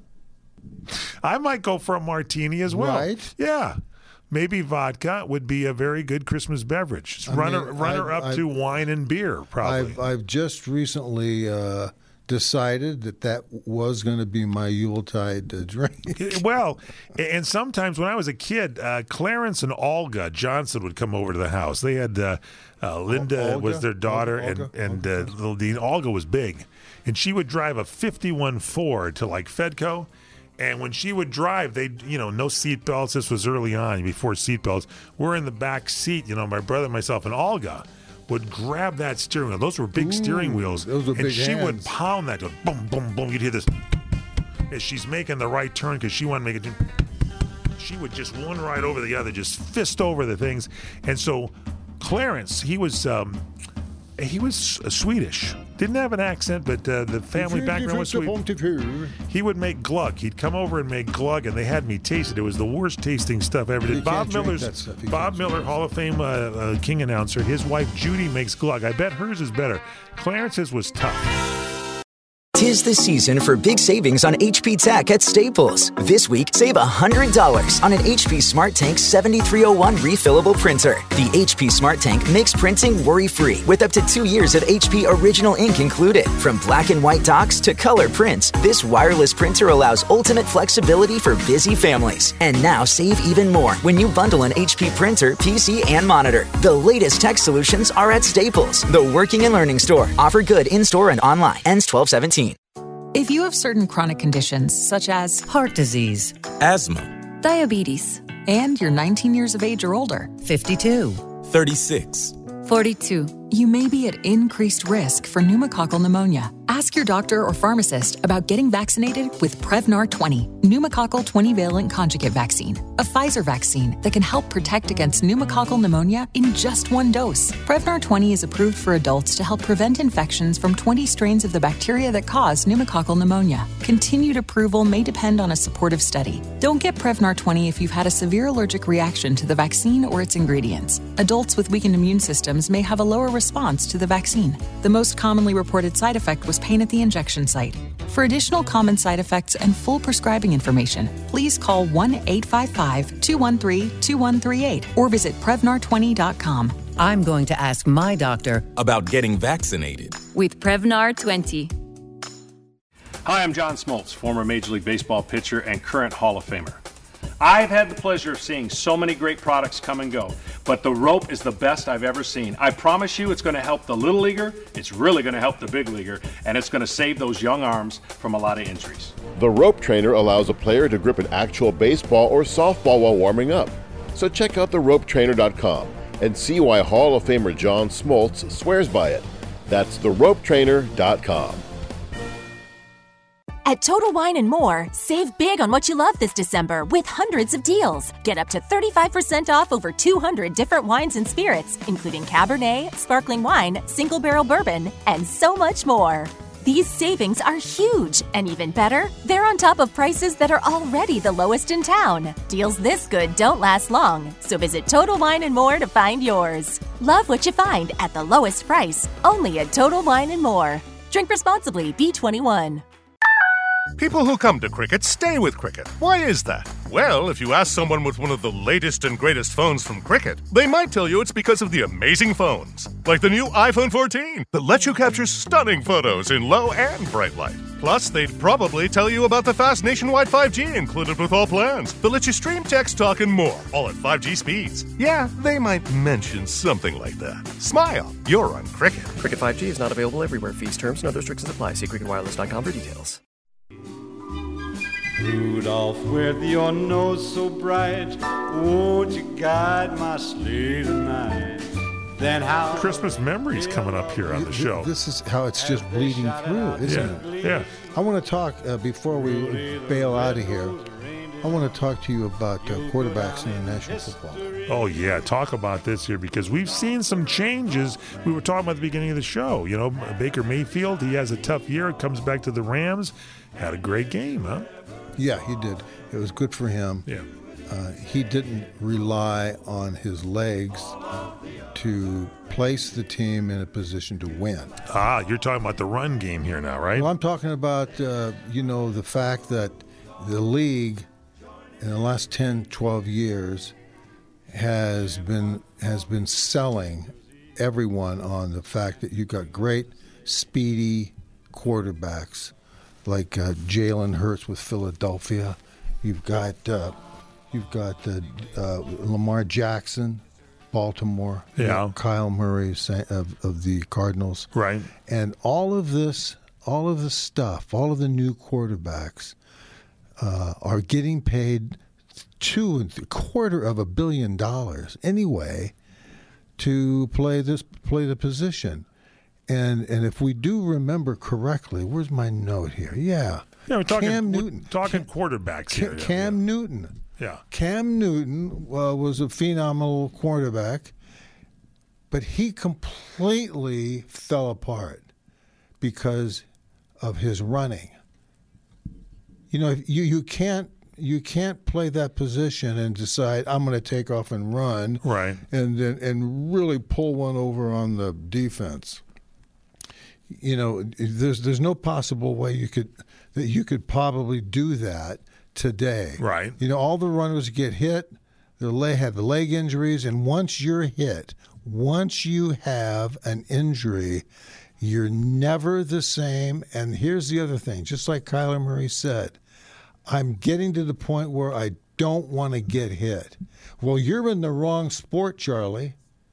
I might go for a martini as well. Right? Yeah. Maybe vodka would be a very good Christmas beverage. It's I runner mean, runner I've- up to I've- wine and beer, probably. I've I've just recently uh, decided that that was going to be my Yuletide uh, drink. Well, and sometimes when I was a kid, uh, Clarence and Olga Johnson would come over to the house. They had uh, uh, Linda Olga? was their daughter, Olga? and and uh, little Dean. Olga was big, and she would drive a fifty-one Ford to like Fedco. And when she would drive, they, you know, no seatbelts. This was early on, before seatbelts. We're in the back seat, you know, my brother, myself, and Olga would grab that steering wheel. Those were big Ooh, steering wheels. those were and big she would hands. pound that, go boom, boom, boom. You'd hear this as she's making the right turn because she wanted to make it. She would just one right over the other, just fist over the things. And so Clarence, he was um, he was uh, Swedish. Didn't have an accent, but uh, the family background was Swedish. He would make glug. He'd come over and make glug, and they had me taste it. It was the worst tasting stuff ever. Did You Bob can't drink Miller's that stuff. You Bob Miller, Hall of Fame uh, uh, King announcer, his wife Judy makes glug. I bet hers is better. Clarence's was tough. Tis the season for big savings on H P Tech at Staples. This week, save one hundred dollars on an H P Smart Tank seventy-three oh one refillable printer. The H P Smart Tank makes printing worry-free with up to two years of H P Original ink included. From black and white docs to color prints, this wireless printer allows ultimate flexibility for busy families. And now save even more when you bundle an H P printer, P C, and monitor. The latest tech solutions are at Staples, the working and learning store. Offer good in-store and online. Ends twelve seventeen. If you have certain chronic conditions, such as heart disease, asthma, diabetes, and you're nineteen years of age or older, fifty-two, thirty-six, forty-two, you may be at increased risk for pneumococcal pneumonia. Ask your doctor or pharmacist about getting vaccinated with Prevnar twenty, pneumococcal twenty-valent conjugate vaccine, a Pfizer vaccine that can help protect against pneumococcal pneumonia in just one dose. Prevnar twenty is approved for adults to help prevent infections from twenty strains of the bacteria that cause pneumococcal pneumonia. Continued approval may depend on a supportive study. Don't get Prevnar twenty if you've had a severe allergic reaction to the vaccine or its ingredients. Adults with weakened immune systems may have a lower response to the vaccine. The most commonly reported side effect was pain at the injection site. For additional common side effects and full prescribing information, please call one eight five five, two one three, two one three eight or visit Prevnar twenty dot com. I'm going to ask my doctor about getting vaccinated with Prevnar twenty. Hi, I'm John Smoltz, former Major League Baseball pitcher and current Hall of Famer. I've had the pleasure of seeing so many great products come and go, but the rope is the best I've ever seen. I promise you it's going to help the little leaguer, it's really going to help the big leaguer, and it's going to save those young arms from a lot of injuries. The Rope Trainer allows a player to grip an actual baseball or softball while warming up. So check out the rope trainer dot com and see why Hall of Famer John Smoltz swears by it. That's the rope trainer dot com. At Total Wine and More, save big on what you love this December with hundreds of deals. Get up to thirty-five percent off over two hundred different wines and spirits, including Cabernet, sparkling wine, single barrel bourbon, and so much more. These savings are huge, and even better, they're on top of prices that are already the lowest in town. Deals this good don't last long, so visit Total Wine and More to find yours. Love what you find at the lowest price, only at Total Wine and More. Drink responsibly, B twenty-one. People who come to Cricket stay with Cricket. Why is that? Well, if you ask someone with one of the latest and greatest phones from Cricket, they might tell you it's because of the amazing phones. Like the new iPhone fourteen that lets you capture stunning photos in low and bright light. Plus, they'd probably tell you about the fast nationwide five G included with all plans that lets you stream, text, talk, and more, all at five G speeds. Yeah, they might mention something like that. Smile, you're on Cricket. Cricket five G is not available everywhere. Fees, terms, and other restrictions apply. See cricket wireless dot com for details. Rudolph, with your nose so bright, won't you guide my sleigh tonight? Then how Christmas memories coming up here on the show. This is how it's just bleeding through, isn't yeah. it? Yeah. I want to talk, uh, before we bail out of here, I want to talk to you about uh, quarterbacks in the National Football League. Oh, yeah. Talk about this here because we've seen some changes. We were talking about at the beginning of the show. You know, Baker Mayfield, he has a tough year, comes back to the Rams, had a great game, huh? Yeah, he did. It was good for him. Yeah. Uh, he didn't rely on his legs to place the team in a position to win. Ah, you're talking about the run game here now, right? Well, I'm talking about, uh, you know, the fact that the league in the last ten, twelve years has been has been selling everyone on the fact that you've got great, speedy quarterbacks like uh, Jalen Hurts with Philadelphia. You've got uh, you've got uh, uh, Lamar Jackson, Baltimore. Yeah. Kyle Murray of, of the Cardinals. Right. And all of this, all of this stuff, all of the new quarterbacks uh, are getting paid two and a quarter of a billion dollars anyway to play this play the position. And and if we do remember correctly, where's my note here? Yeah. Yeah, we're talking, Cam we're Newton. talking quarterbacks Cam, here. Yeah, Cam yeah. Newton. Yeah. Cam Newton uh, was a phenomenal quarterback, but he completely fell apart because of his running. You know, you you can't you can't play that position and decide I'm going to take off and run, right? And then and really pull one over on the defense. You know, there's there's no possible way you could that you could probably do that today. Right. You know, all the runners get hit, the leg have the leg injuries, and once you're hit, once you have an injury, you're never the same. And here's the other thing, just like Kyler Murray said, I'm getting to the point where I don't want to get hit. Well, you're in the wrong sport, Charlie.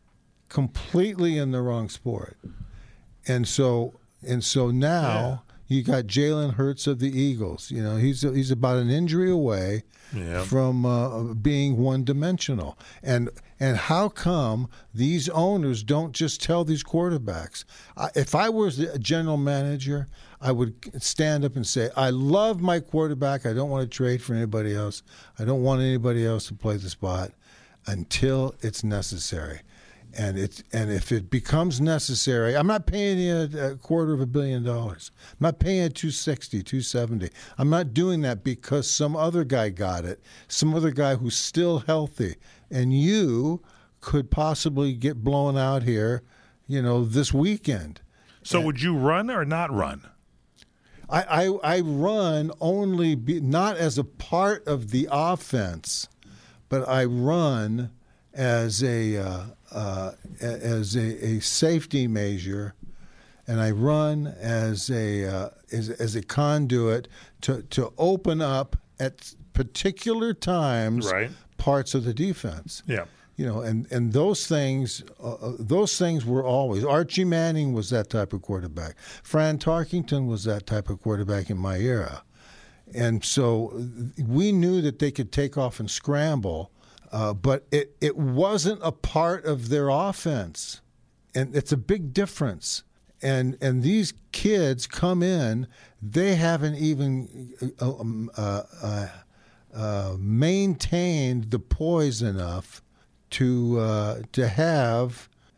Completely in the wrong sport. And so and so now yeah. you got Jalen Hurts of the Eagles. You know, he's he's about an injury away yeah. from uh, being one-dimensional. And and how come these owners don't just tell these quarterbacks? I, if I was the general manager, I would stand up and say, I love my quarterback. I don't want to trade for anybody else. I don't want anybody else to play the spot until it's necessary. And it's and if it becomes necessary, I'm not paying you a, a quarter of a billion dollars. I'm not paying you two sixty, two seventy. I'm not doing that because some other guy got it, some other guy who's still healthy, and you could possibly get blown out here, you know, this weekend. So and, would you run or not run? I I, I run only be, not as a part of the offense, but I run as a uh, uh, as a, a safety measure, and I run as a uh, as, as a conduit to to open up at particular times right. parts of the defense. Yeah, you know, and and those things uh, those things were always. Archie Manning was that type of quarterback. Fran Tarkington was that type of quarterback in my era, and so we knew that they could take off and scramble. Uh, but it, it wasn't a part of their offense, and it's a big difference. And and these kids come in, they haven't even uh, uh, uh, maintained the poise enough to uh, to have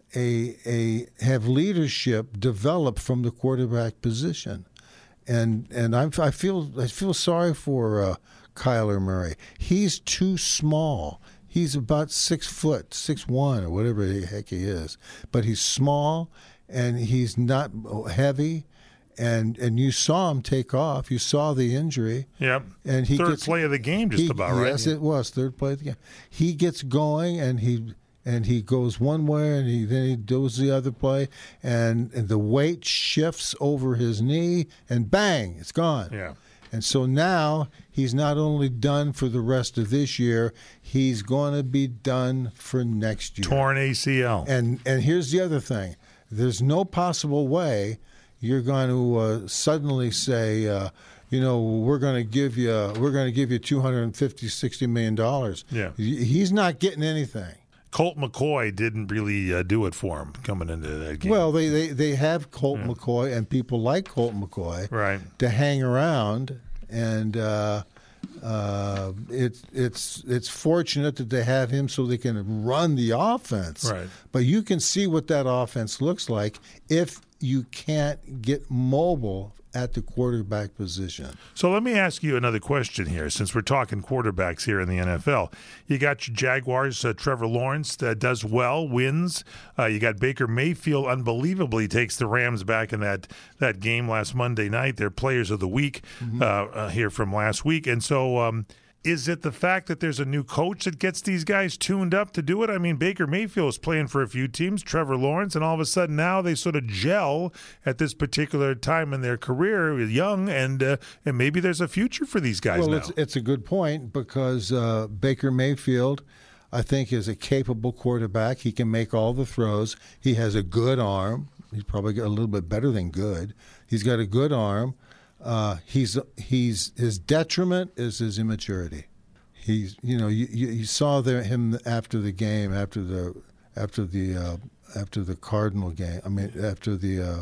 a a have leadership develop from the quarterback position, and and I'm, I feel I feel sorry for uh, Kyler Murray. He's too small. He's about six foot, six one or whatever the heck he is, but he's small and he's not heavy. And and you saw him take off. You saw the injury. Yep. And he third gets, play of the game, just he, about right. Yes, it was third play of the game. He gets going, and he and he goes one way, and he then he does the other play, and, and the weight shifts over his knee, and bang, it's gone. Yeah. And so now he's not only done for the rest of this year, he's going to be done for next year. Torn A C L. And and here's the other thing: there's no possible way you're going to uh, suddenly say, uh, you know, we're going to give you we're going to give you two hundred fifty, sixty million dollars. Yeah. He's not getting anything. Colt McCoy didn't really uh, do it for him coming into that game. Well, they, they, they have Colt Yeah. McCoy and people like Colt McCoy right. to hang around, and uh, uh, it's it's it's fortunate that they have him so they can run the offense. Right. But you can see what that offense looks like if you can't get mobile at the quarterback position. So let me ask you another question here, since we're talking quarterbacks here in the N F L. You got your Jaguars, uh, Trevor Lawrence that does well, wins. Uh, you got Baker Mayfield, unbelievably takes the Rams back in that, that game last Monday night. They're players of the week Mm-hmm. uh, uh, here from last week. And so um, is it the fact that there's a new coach that gets these guys tuned up to do it? I mean, Baker Mayfield is playing for a few teams, Trevor Lawrence, and all of a sudden now they sort of gel at this particular time in their career, young, and uh, and maybe there's a future for these guys well, now. it's, it's a good point because uh, Baker Mayfield, I think, is a capable quarterback. He can make all the throws. He has a good arm. He's probably a little bit better than good. He's got a good arm. Uh, he's he's his detriment is his immaturity. He's you know you you, you saw the, him after the game after the after the uh, after the Cardinal game. I mean after the uh,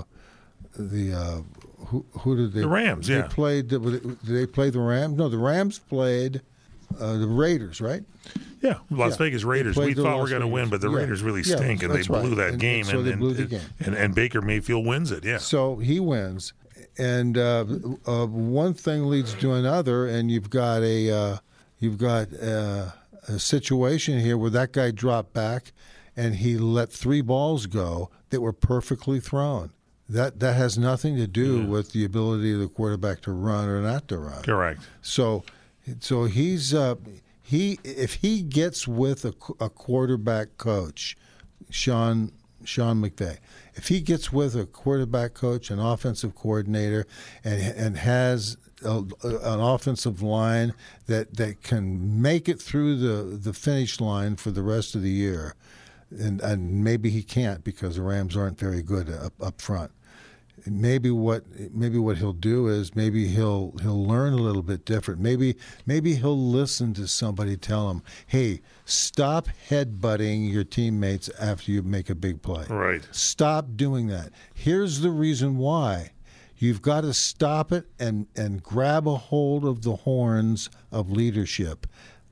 the uh, who who did they the Rams? They Yeah, played. Did they play the Rams? No, the Rams played uh, the Raiders, right? Yeah, Las Yeah. Vegas Raiders. They We played the thought we were Las going to win, Vegas. but the Yeah. Raiders really Yeah, stink, and they that's blew right. that And- game. and so they blew the game. And, and Baker Mayfield wins it. Yeah. So he wins, and uh, uh, one thing leads to another, and you've got a uh, you've got uh, a situation here where that guy dropped back, and he let three balls go that were perfectly thrown. That that has nothing to do Yeah. with the ability of the quarterback to run or not to run. Correct. So, so he's uh, he if he gets with a, a quarterback coach, Sean Sean McVay, if he gets with a quarterback coach, an offensive coordinator, and and has a, an offensive line that, that can make it through the, the finish line for the rest of the year, and and maybe he can't because the Rams aren't very good up, up front. Maybe what maybe what he'll do is maybe he'll he'll learn a little bit different. Maybe maybe he'll listen to somebody tell him, "Hey, stop headbutting your teammates after you make a big play. Right. Stop doing that. Here's the reason why. You've got to stop it and and grab a hold of the horns of leadership.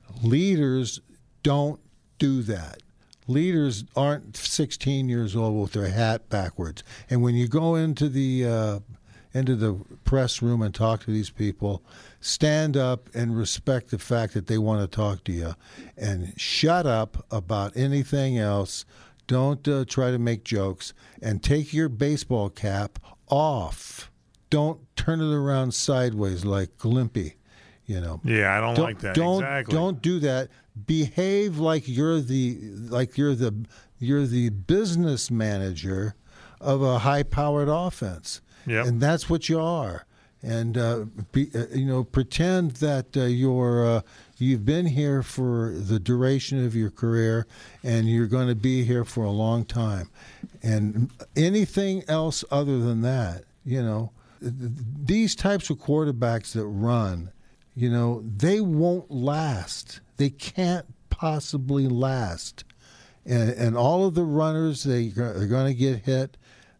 Leaders don't do that. Leaders aren't sixteen years old with their hat backwards. And when you go into the uh, into the press room and talk to these people, stand up and respect the fact that they want to talk to you, and shut up about anything else. Don't uh, try to make jokes, and take your baseball cap off. Don't turn it around sideways like Glimpy. You know. Yeah, I don't, Don't- like that. Don't exactly. don't do that. Behave like you're the like you're the you're the business manager of a high-powered offense, Yep. and that's what you are. And uh, be, uh, you know, pretend that uh, you're uh, you've been here for the duration of your career, and you're going to be here for a long time. And anything else other than that, you know, th- th- these types of quarterbacks that run, you know, they won't last. They can't possibly last. And, and all of the runners, they are going to get hit.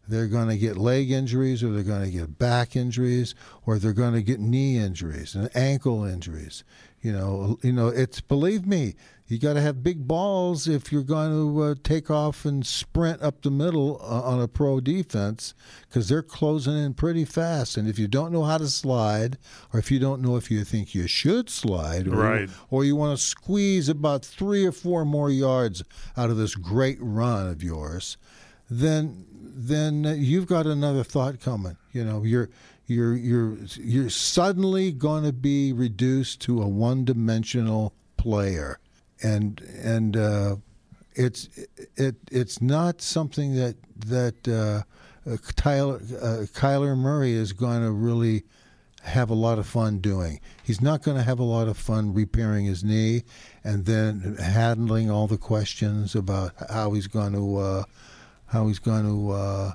they're going to get leg injuries, or they're going to get back injuries, or they're going to get knee injuries and ankle injuries. You know, you know. It's believe me, you got to have big balls if you're going to uh, take off and sprint up the middle uh, on a pro defense, because they're closing in pretty fast. And if you don't know how to slide, or if you don't know if you think you should slide, or right. you, or you want to squeeze about three or four more yards out of this great run of yours, then then you've got another thought coming. You know, you're you're you're you're suddenly going to be reduced to a one-dimensional player, and and uh, it's it it's not something that that uh, Tyler uh, Kyler Murray is going to really have a lot of fun doing. He's not going to have a lot of fun repairing his knee and then handling all the questions about how he's going to. Uh, how he's going to uh,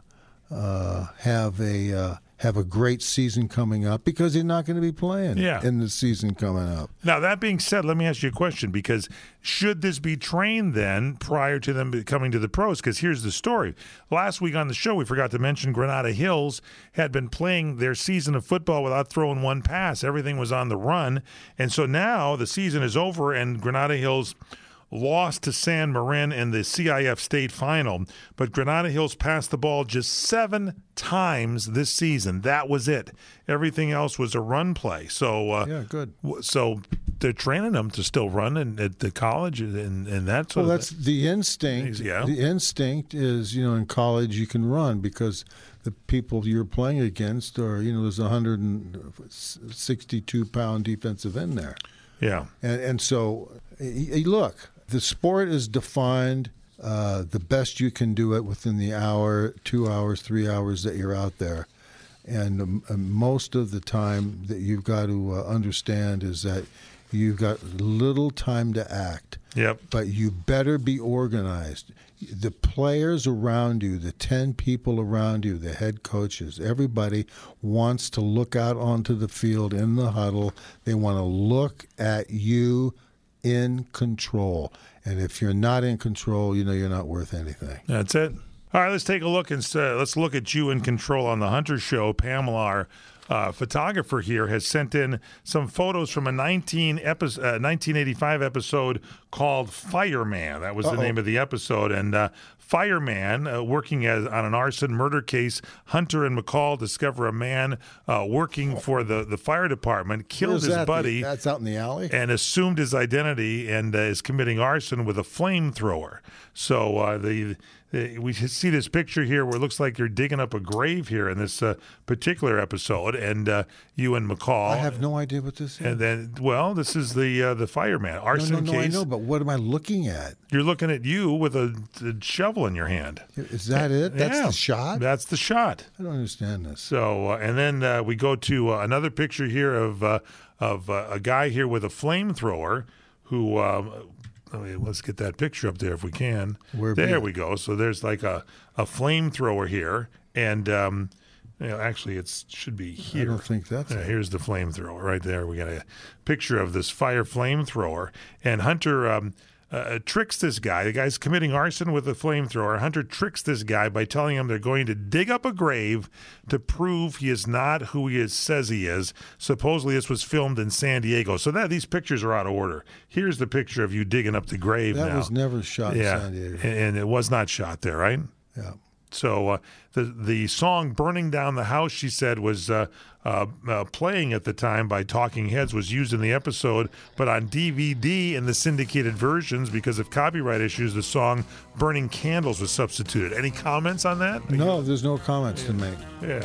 uh, have a uh, have a great season coming up, because he's not going to be playing yeah. in the season coming up. Now, that being said, let me ask you a question, because should this be trained then prior to them coming to the pros? Because here's the story. Last week on the show, we forgot to mention Granada Hills had been playing their season of football without throwing one pass. Everything was on the run. And so now the season is over, and Granada Hills lost to San Marin in the C I F state final, but Granada Hills passed the ball just seven times this season. That was it. Everything else was a run play. So, uh, yeah, good. So they're training them to still run in, at the college and, and that sort well, of that's the instinct. Yeah. The instinct is, you know, in college you can run because the people you're playing against are, you know, there's a one hundred sixty-two pound defensive end there. Yeah. And, and so, look, the sport is defined uh, the best you can do it within the hour, two hours, three hours that you're out there. And um, most of the time that you've got to uh, understand is that you've got little time to act. Yep. But you better be organized. The players around you, the ten people around you, the head coaches, everybody wants to look out onto the field in the huddle. They want to look at you in control. And if you're not in control, you know you're not worth anything. That's it. All right, let's take a look and uh, let's look at you in control on the Hunter Show. Pamela, our uh, photographer here, has sent in some photos from a nineteen epi- uh, nineteen eighty-five episode called Fireman. That was Uh-oh. the name of the episode. And uh, Fireman, uh, working as on an arson murder case, Hunter and McCall discover a man uh, working for the, the fire department, killed Where's his that? buddy. That's out in the alley? And assumed his identity and uh, is committing arson with a flamethrower. So uh, the, the we see this picture here where it looks like you're digging up a grave here in this uh, particular episode, and uh, you and McCall. I have no idea what this is. And then, well, this is the uh, the fireman arson no, no, no, case. I know, but what am I looking at? You're looking at you with a, a shovel in your hand. Is that it? That's yeah, the shot? That's the shot. I don't understand this. So, uh, and then uh, we go to uh, another picture here of uh, of uh, a guy here with a flamethrower who. Um, let's get that picture up there if we can. Where there we go. So there's like a, a flamethrower here, and um, you know, actually it should be here. I don't think that's yeah, it. Here's the flamethrower right there. We got a picture of this fire flamethrower, and Hunter um, uh, tricks this guy. The guy's committing arson with a flamethrower. Hunter tricks this guy by telling him they're going to dig up a grave to prove he is not who he is, says he is. Supposedly this was filmed in San Diego. So that these pictures are out of order. Here's the picture of you digging up the grave That now. was never shot yeah. in San Diego. And, and it was not shot there, right? Yeah. So uh, the the song "Burning Down the House," she said, was uh, uh, uh, playing at the time by Talking Heads, was used in the episode, but on D V D in the syndicated versions, because of copyright issues, the song "Burning Candles" was substituted. Any comments on that? No, there's no comments to make. Yeah.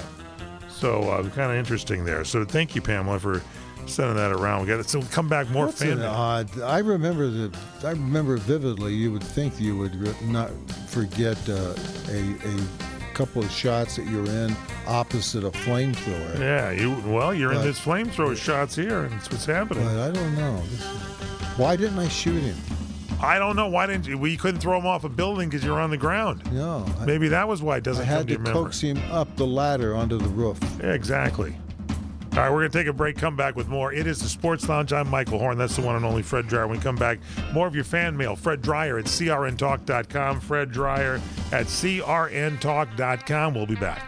So uh, kind of interesting there. So thank you, Pamela, for sending that around. We got to so come back more That's fan. an odd. I remember that. I remember vividly. You would think you would re- not forget uh, a a couple of shots that you're in opposite a flamethrower. Yeah, you well, you're But- in this flamethrower shots here, and that's what's happening. But I don't know. This is- why didn't I shoot him? I don't know. Why didn't you? We couldn't throw him off a building because you're on the ground. No. I, Maybe that was why it doesn't I come had to to your memory. coax him up the ladder onto the roof. Yeah, exactly. All right, we're going to take a break, come back with more. It is the Sports Lounge. I'm Michael Horn. That's the one and only Fred Dryer. When we come back, more of your fan mail. Fred Dryer at C R N talk dot com. Fred Dryer at C R N talk dot com. We'll be back.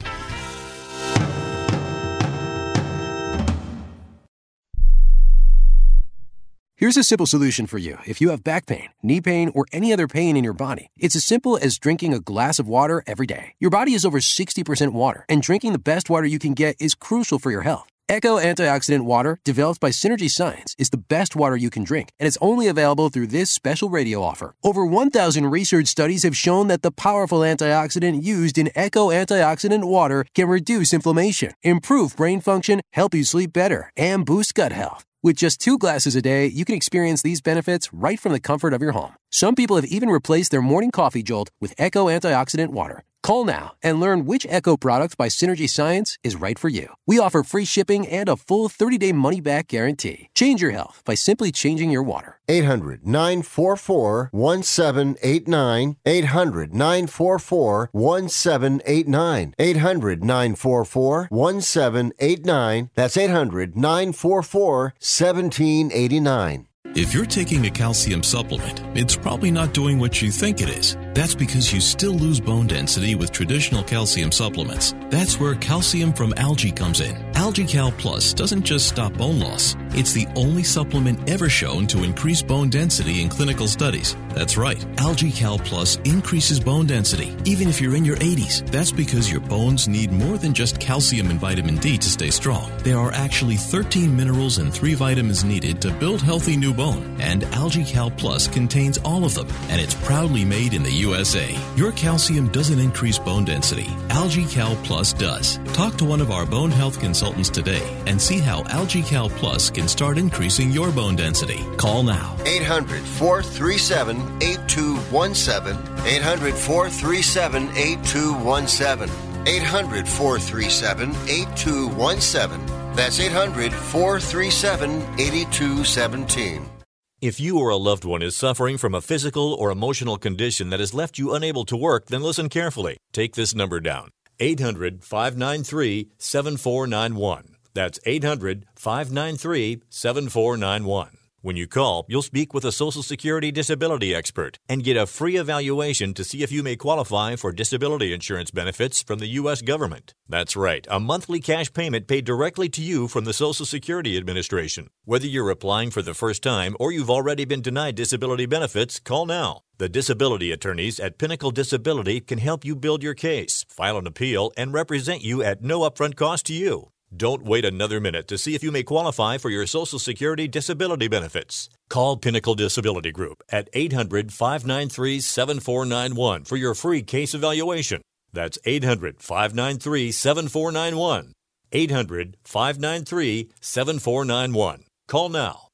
Here's a simple solution for you if you have back pain, knee pain, or any other pain in your body. It's as simple as drinking a glass of water every day. Your body is over sixty percent water, and drinking the best water you can get is crucial for your health. Echo Antioxidant Water, developed by Synergy Science, is the best water you can drink, and it's only available through this special radio offer. Over one thousand research studies have shown that the powerful antioxidant used in Echo Antioxidant Water can reduce inflammation, improve brain function, help you sleep better, and boost gut health. With just two glasses a day, you can experience these benefits right from the comfort of your home. Some people have even replaced their morning coffee jolt with Echo Antioxidant Water. Call now and learn which Echo product by Synergy Science is right for you. We offer free shipping and a full thirty-day money-back guarantee. Change your health by simply changing your water. eight hundred nine four four one seven eight nine. eight hundred nine four four one seven eight nine. eight hundred nine four four one seven eight nine. That's eight hundred nine four four one seven eight nine. If you're taking a calcium supplement, it's probably not doing what you think it is. That's because you still lose bone density with traditional calcium supplements. That's where calcium from algae comes in. AlgaeCal Plus doesn't just stop bone loss. It's the only supplement ever shown to increase bone density in clinical studies. That's right. AlgaeCal Plus increases bone density, even if you're in your eighties. That's because your bones need more than just calcium and vitamin D to stay strong. There are actually thirteen minerals and three vitamins needed to build healthy new bone. And AlgaeCal Plus contains all of them, and it's proudly made in the U S A. Your calcium doesn't increase bone density. AlgaeCal Plus does. Talk to one of our bone health consultants today and see how AlgaeCal Plus can start increasing your bone density. Call now. eight hundred four three seven eight two one seven. eight hundred four three seven eight two one seven. eight hundred four three seven eight two one seven. That's eight hundred four three seven eight two one seven. If you or a loved one is suffering from a physical or emotional condition that has left you unable to work, then listen carefully. Take this number down. eight hundred five nine three seven four nine one. That's eight hundred five nine three seven four nine one. When you call, you'll speak with a Social Security disability expert and get a free evaluation to see if you may qualify for disability insurance benefits from the U S government. That's right, a monthly cash payment paid directly to you from the Social Security Administration. Whether you're applying for the first time or you've already been denied disability benefits, call now. The disability attorneys at Pinnacle Disability can help you build your case, file an appeal, and represent you at no upfront cost to you. Don't wait another minute to see if you may qualify for your Social Security disability benefits. Call Pinnacle Disability Group at eight hundred five nine three seven four nine one for your free case evaluation. That's eight hundred five nine three seven four nine one. eight hundred five nine three seven four nine one. Call now.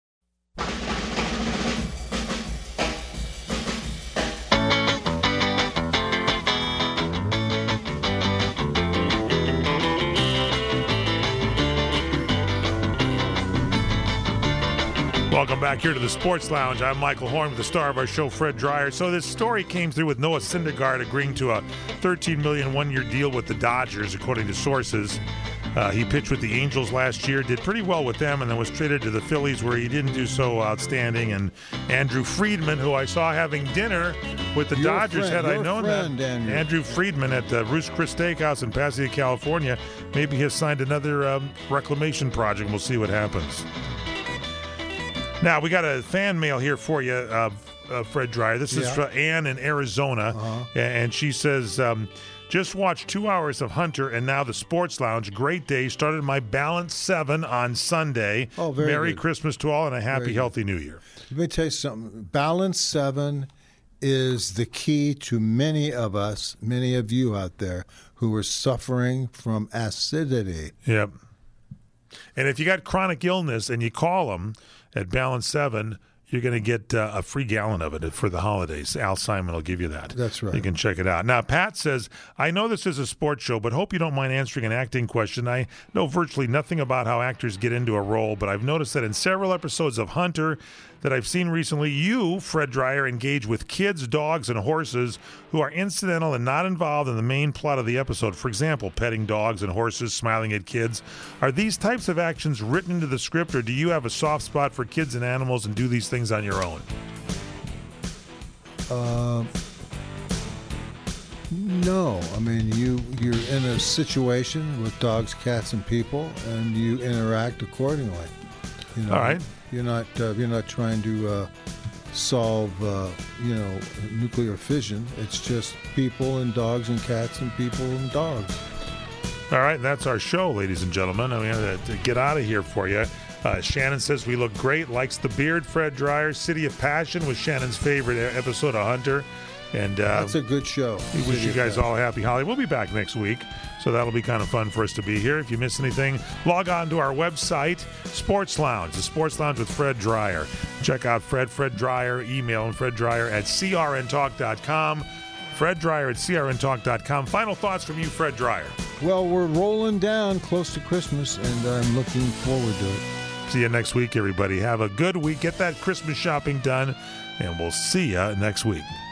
Welcome back here to the Sports Lounge. I'm Michael Horn with the star of our show, Fred Dryer. So this story came through with Noah Syndergaard agreeing to a thirteen million dollars one-year deal with the Dodgers, according to sources. Uh, he pitched with the Angels last year, did pretty well with them, and then was traded to the Phillies where he didn't do so outstanding. And Andrew Friedman, who I saw having dinner with the Your Dodgers, friend, had I known friend, that. Andrew. Andrew Friedman at the Roost Chris Steakhouse in Pasadena, California, maybe has signed another um, reclamation project. We'll see what happens. Now, we got a fan mail here for you, uh, uh, Fred Dryer. This is Yeah. from Ann in Arizona, Uh-huh. and she says, um, just watched two hours of Hunter and now the Sports Lounge. Great day. Started my Balance seven on Sunday. Oh, very Merry good. Christmas to all and a happy, Very good. healthy New Year. Let me tell you something. Balance seven is the key to many of us, many of you out there, who are suffering from acidity. Yep. And if you got chronic illness and you call them at Balance seven, you're going to get uh, a free gallon of it for the holidays. Al Simon will give you that. That's right. You can check it out. Now, Pat says, I know this is a sports show, but hope you don't mind answering an acting question. I know virtually nothing about how actors get into a role, but I've noticed that in several episodes of Hunter that I've seen recently, you, Fred Dryer, engage with kids, dogs, and horses who are incidental and not involved in the main plot of the episode. For example, petting dogs and horses, smiling at kids. Are these types of actions written into the script, or do you have a soft spot for kids and animals and do these things on your own? Uh, no. I mean, you, you're in a situation with dogs, cats, and people, and you interact accordingly. You know, all right. You're not uh, you're not trying to uh, solve uh, you know nuclear fission. It's just people and dogs and cats and people and dogs. All right, that's our show, ladies and gentlemen. I mean, to, to get out of here for you. Uh, Shannon says we look great. Likes the beard. Fred Dryer, City of Passion was Shannon's favorite episode of Hunter. And uh, that's a good show. We wish you guys all a happy holiday. We'll be back next week, so that'll be kind of fun for us to be here. If you miss anything, log on to our website, Sports Lounge, the Sports Lounge with Fred Dryer. Check out Fred, Fred Dryer, email him, Fred Dryer at C R N talk dot com. Fred Dryer at C R N talk dot com. Final thoughts from you, Fred Dryer. Well, we're rolling down close to Christmas, and I'm looking forward to it. See you next week, everybody. Have a good week. Get that Christmas shopping done, and we'll see you next week.